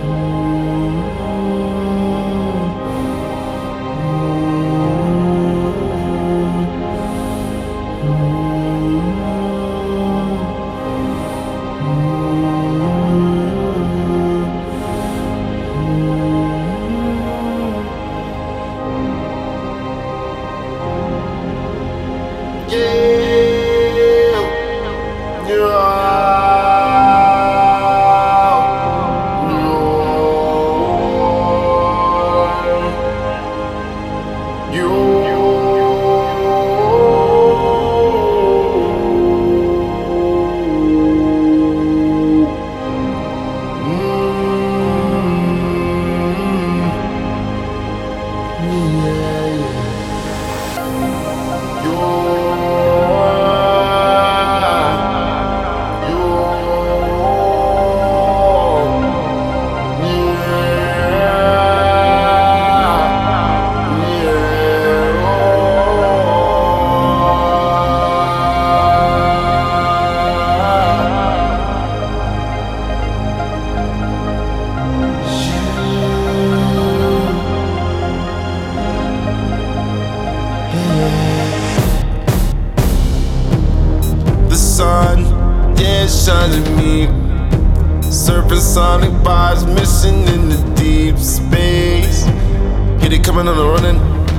The sun, yeah, it shines at me. Surfing sonic vibes, mission in the deep space. Hit it coming on the running.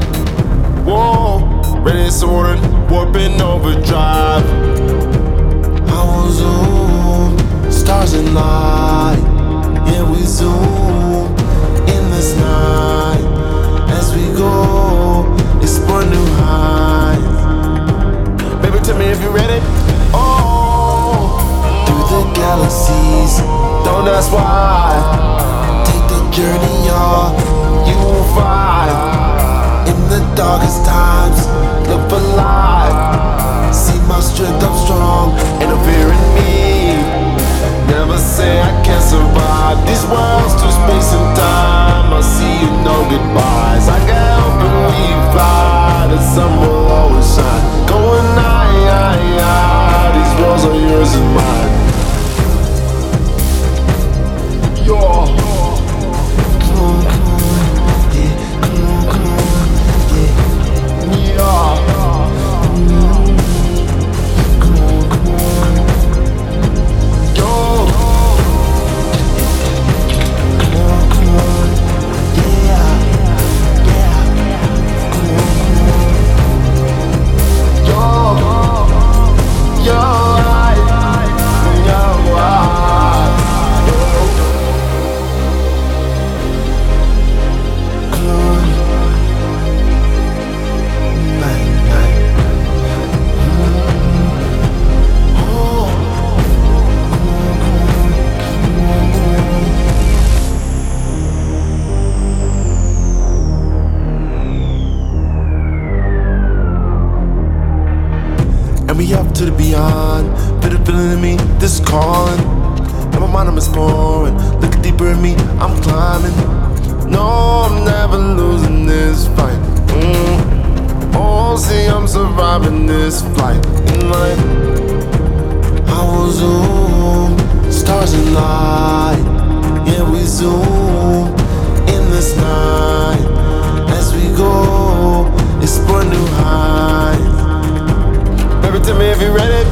Whoa, ready to soaring, warping overdrive. I will zoom, stars in light. Yeah, we zoom in this night as we go explore new heights. Baby, tell me if you're ready. Oh, through the galaxies, don't ask why. Take the journey, y'all, you will find. In the darkest times, look for light. See my strength, I'm strong, and a fear in me. Never say I can't survive these worlds through space and time. I'll see you, no goodbyes. I can help and we fly. The sun will always shine. Going high, these worlds are yours and mine. Yo. And we up to the beyond. Feel the feeling in me, this is calling. And my mind, I'm exploring. Looking deeper in me, I'm climbing. No, I'm never losing this fight. Oh, see, I'm surviving this flight in life. I will zoom, stars in light. Yeah, we zoom in this night as we go explore new heights. Baby, tell me if you're ready.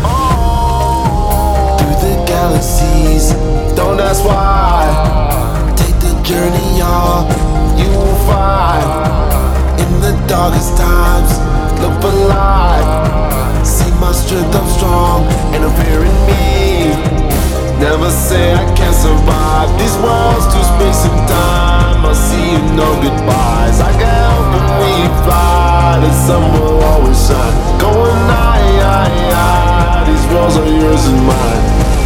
Oh, through the galaxies, don't ask why. Take the journey, y'all, you will find. In the darkest times, look for light. See my strength, I'm strong, and a fear in me. Never say I can't survive these worlds through space and time. I'll see you, no goodbyes. I can help when we fly. The sun will always shine. Going high, these worlds are yours and mine.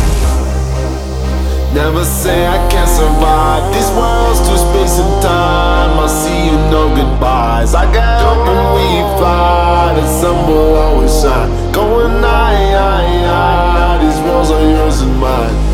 Never say I can't survive these worlds through space and time. I'll see you, no goodbyes. I can help when we fly. The sun will always shine. Going high, these worlds are yours and mine.